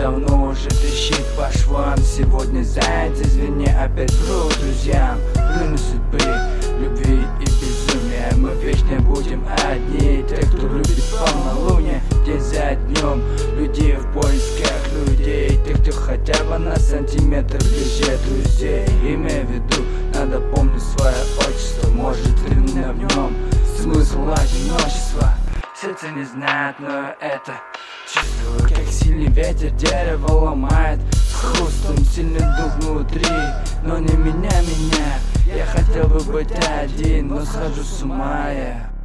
давно уже трещит по швам. Сегодня заяц, извини, опять вру друзьям. Плюну судьбы, любви и безумия. Мы вечно будем одни. Те, кто любит полнолуние, день за днем. Людей в поисках людей. Те, кто хотя бы на сантиметр ближе друзей. Имея в виду, надо помнить свое отчество. Может, именно в нем смысл одиночества. Сердце не знает, но это чувствую, как сильный ветер дерево ломает. С хрустом сильный дух внутри, но не меня. Я хотел бы быть один, но схожу с ума я.